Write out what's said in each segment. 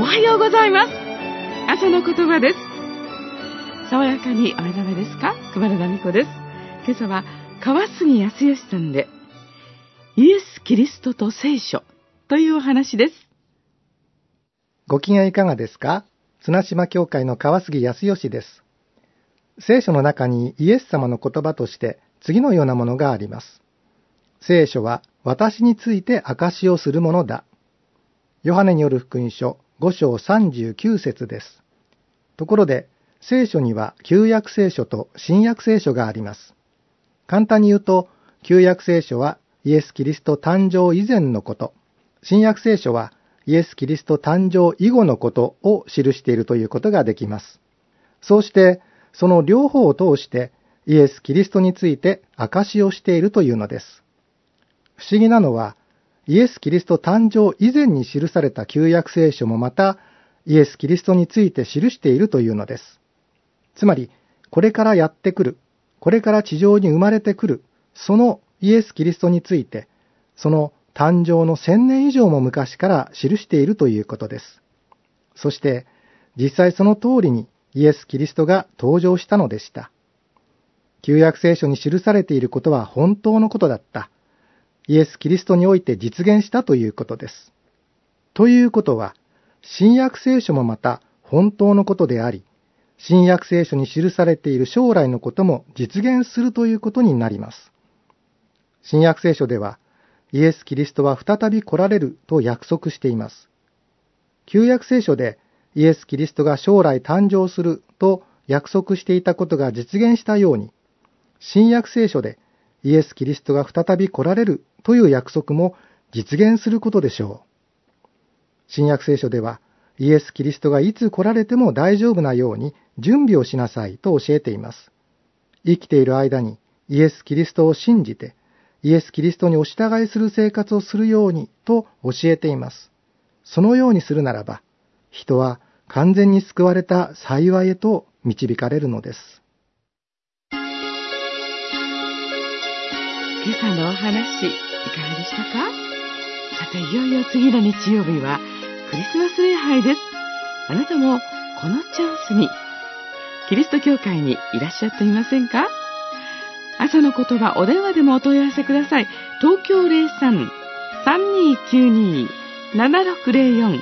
はようございます。朝の言葉です。爽やかにお目覚めですか？熊田美子です。今朝は川杉康義さんで、イエス・キリストと聖書というお話です。 ご機嫌いかがですか？綱島教会の川杉康義です。聖書の中にイエス様の言葉として次のようなものがあります。聖書は私について証しをするものだ。ヨハネによる福音書5章39節です。ところで、聖書には旧約聖書と新約聖書があります。簡単に言うと、旧約聖書はイエス・キリスト誕生以前のこと、新約聖書はイエス・キリスト誕生以後のことを記しているということができます。そうして、その両方を通してイエス・キリストについて証しをしているというのです。不思議なのは、イエス・キリスト誕生以前に記された旧約聖書もまた、イエス・キリストについて記しているというのです。つまり、これからやってくる、これから地上に生まれてくる、そのイエス・キリストについて、その誕生の1000年以上も昔から記しているということです。そして、実際その通りにイエス・キリストが登場したのでした。旧約聖書に記されていることは本当のことだった。イエス・キリストにおいて実現したということです。ということは、新約聖書もまた本当のことであり、新約聖書に記されている将来のことも実現するということになります。新約聖書では、イエス・キリストは再び来られると約束しています。旧約聖書でイエス・キリストが将来誕生すると約束していたことが実現したように、新約聖書でイエス・キリストが再び来られるという約束も実現することでしょう。新約聖書では、イエス・キリストがいつ来られても大丈夫なように準備をしなさいと教えています。生きている間にイエス・キリストを信じて、イエス・キリストにお従いする生活をするようにと教えています。そのようにするならば、人は完全に救われた幸いへと導かれるのです。 今朝のお話、いかがでしたか？さて、いよいよ次の日曜日はクリスマス礼拝です。あなたもこのチャンスにキリスト教会にいらっしゃっていませんか？朝の言葉、お電話でもお問い合わせください。東京 03-3292-7604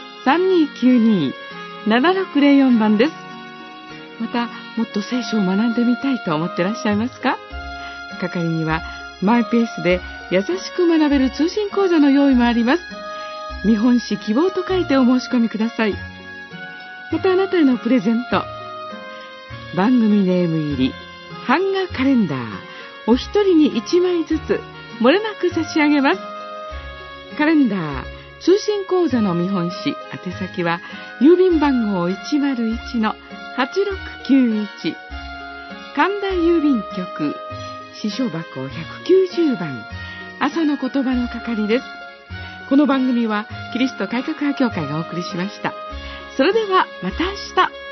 3292-7604 番です。また、もっと聖書を学んでみたいと思ってらっしゃいますか？係にはマイペースで優しく学べる通信講座の用意もあります。見本紙希望と書いてお申し込みください。また、あなたへのプレゼント、番組ネーム入り版画カレンダー、お一人に1枚ずつ漏れなく差し上げます。カレンダー、通信講座の見本紙、宛先は郵便番号 101-8691 神田郵便局支所箱190番、朝の言葉の係です。この番組はキリスト改革派協会がお送りしました。それではまた明日。